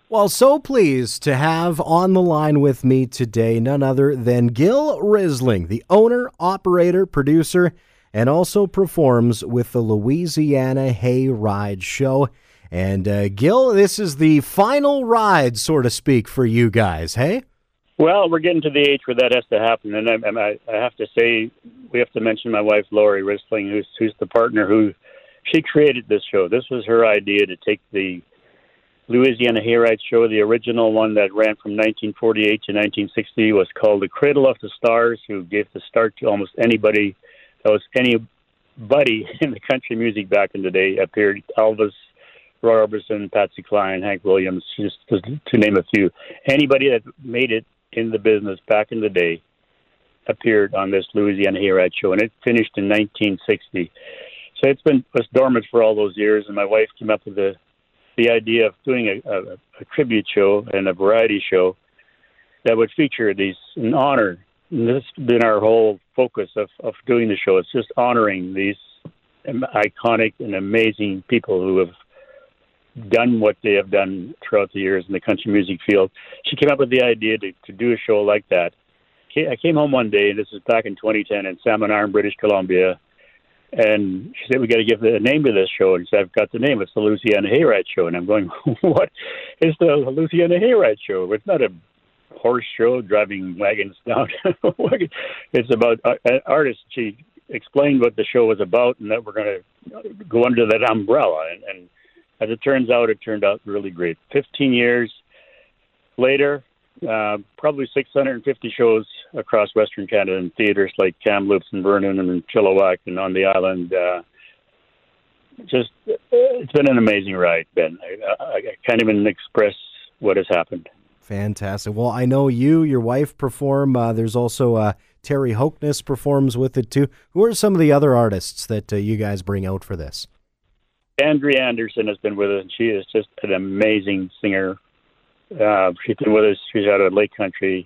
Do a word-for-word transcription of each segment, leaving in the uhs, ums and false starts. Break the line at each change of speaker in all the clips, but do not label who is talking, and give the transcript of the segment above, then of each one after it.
Well, so pleased to have on the line with me today none other than Gil Risling, the owner, operator, producer, and also performs with the Louisiana Hayride Show. And uh, Gil, this is the final ride, so to speak, for you guys, hey?
Well, we're getting to the age where that has to happen, and I, I, I have to say, we have to mention my wife, Lori Risling, who's, who's the partner who, she created this show. This was her idea to take the Louisiana Hayride Show, the original one that ran from nineteen forty-eight to nineteen sixty, was called The Cradle of the Stars, who gave the start to almost anybody that was anybody in the country music back in the day. Appeared Elvis, Roy Orbison, Patsy Cline, Hank Williams, just to, to name a few. Anybody that made it in the business back in the day appeared on this Louisiana Hayride Show, and it finished in nineteen sixty. So it's been was dormant for all those years, and my wife came up with the the idea of doing a, a, a tribute show and a variety show that would feature these in honor. And this has been our whole focus of, of doing the show. It's just honoring these iconic and amazing people who have done what they have done throughout the years in the country music field. She came up with the idea to, to do a show like that. I came home one day, and this was back in twenty ten in Salmon Arm, British Columbia, and she said, we got to give the name to this show. And she said, I've got the name. It's the Louisiana Hayride Show. And I'm going, what is the Louisiana Hayride Show? It's not a horse show driving wagons down. It's about uh, artists. She explained what the show was about and that we're going to go under that umbrella. And, and as it turns out, it turned out really great. fifteen years later, uh, probably six hundred fifty shows across Western Canada in theaters like Kamloops and Vernon and Chilliwack and on the island. Uh, just, it's been an amazing ride, Ben. I, I, I can't even express what has happened.
Fantastic. Well, I know you, your wife perform. Uh, there's also uh, Terry Hoeknes performs with it too. Who are some of the other artists that uh, you guys bring out for this?
Andrea Anderson has been with us, and she is just an amazing singer. Uh, she's been with us. She's out of Lake Country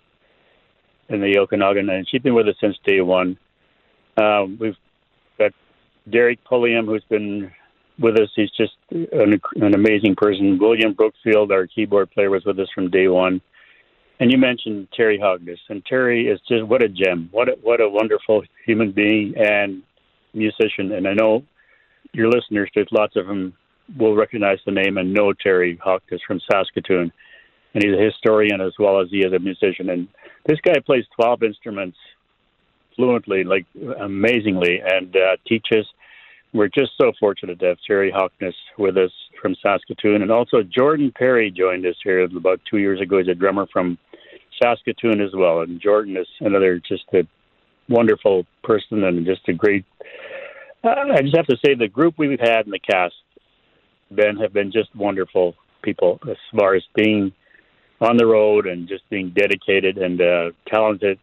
in the Okanagan, and she's been with us since day one. Um, we've got Derek Pulliam, who's been with us. He's just an, an amazing person. William Brookfield, our keyboard player, was with us from day one. And you mentioned Terry Hoeknes, and Terry is just what a gem, what a, what a wonderful human being and musician. And I know your listeners, there's lots of them, will recognize the name and know Terry Hoeknes from Saskatoon. And he's a historian as well as he is a musician. And this guy plays twelve instruments fluently, like amazingly, and uh, teaches. We're just so fortunate to have Terry Hoeknes with us from Saskatoon. And also Jordan Perry joined us here about two years ago. He's a drummer from Saskatoon as well. And Jordan is another just a wonderful person and just a great... Uh, I just have to say the group we've had in the cast, Ben, have been just wonderful people as far as being on the road and just being dedicated and uh, talented.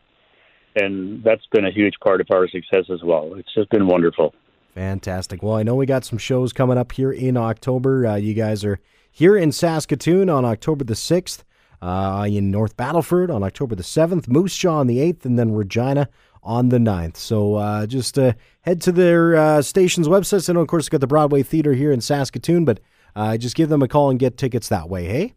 And that's been a huge part of our success as well. It's just been wonderful.
Fantastic. Well, I know we got some shows coming up here in October. Uh, you guys are here in Saskatoon on October the sixth, uh, in North Battleford on October the seventh, Moose Jaw on the eighth, and then Regina on the ninth. So uh, just uh, head to their uh, station's websites. I know, of course, you've got the Broadway Theater here in Saskatoon, but uh, just give them a call and get tickets that way, hey?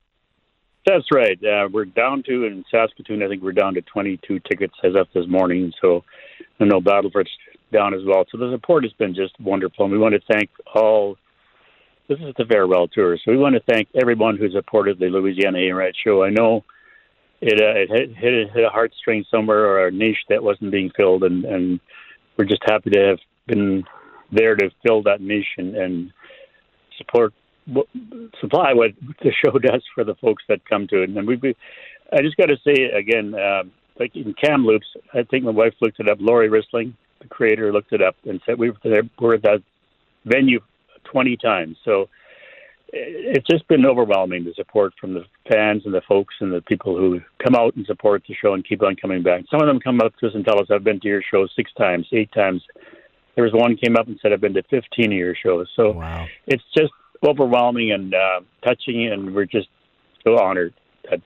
That's right. Uh, we're down to, in Saskatoon, I think we're down to twenty-two tickets as of this morning. So I know Battleford's down as well. So the support has been just wonderful. And we want to thank all, this is the farewell tour. So we want to thank everyone who supported the Louisiana Hayride Show. I know it, uh, it hit, hit, hit a heartstring somewhere or a niche that wasn't being filled. And, and we're just happy to have been there to fill that niche and, and support supply what the show does for the folks that come to it. And we, we I just got to say again, uh, like in Kamloops, I think my wife looked it up. Lori Risling, the creator, looked it up and said we were there, we're at that venue twenty times. So it's just been overwhelming, the support from the fans and the folks and the people who come out and support the show and keep on coming back. Some of them come up to us and tell us, I've been to your show six times, eight times. There was one came up and said, I've been to fifteen of your shows. So
wow. It's
just overwhelming and uh, touching, and we're just so honored that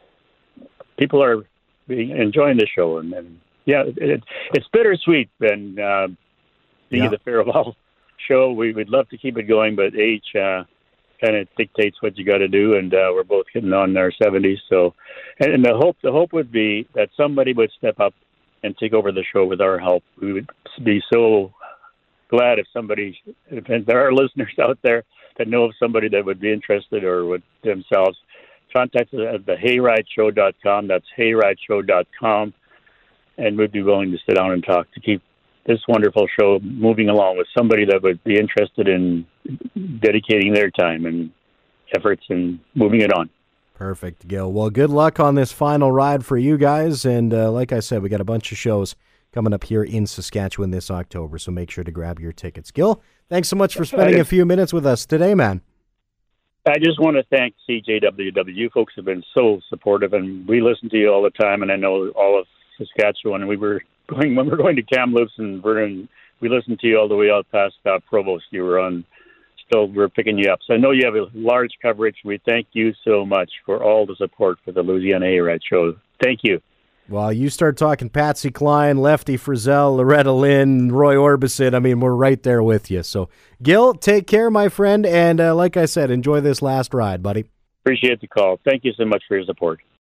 people are being, enjoying the show. And, and yeah, it, it's bittersweet, and uh, being
yeah.
the farewell show. We would love to keep it going, but age uh, kind of dictates what you got to do, and uh, we're both getting on in our seventies. So, and, and the hope the hope would be that somebody would step up and take over the show with our help. We would be so glad if somebody, if there are listeners out there that know of somebody that would be interested or would themselves contact us at the hayride show dot com. That's hayride show dot com, and we'd be willing to sit down and talk to keep this wonderful show moving along with somebody that would be interested in dedicating their time and efforts and moving it on.
Perfect, Gil. Well, good luck on this final ride for you guys. And uh, like I said, we got a bunch of shows coming up here in Saskatchewan this October, so make sure to grab your tickets. Gil, thanks so much for spending a few minutes with us today, man.
I just want to thank C J W W. You folks have been so supportive, and we listen to you all the time, and I know all of Saskatchewan. We were going when we were going to Kamloops and Vernon. We listened to you all the way out past uh, Provost. You were on. Still, we're picking you up. So I know you have a large coverage. We thank you so much for all the support for the Louisiana Hayride Show. Thank you.
Well, you start talking Patsy Cline, Lefty Frizzell, Loretta Lynn, Roy Orbison. I mean, we're right there with you. So, Gil, take care, my friend. And uh, like I said, enjoy this last ride, buddy.
Appreciate the call. Thank you so much for your support.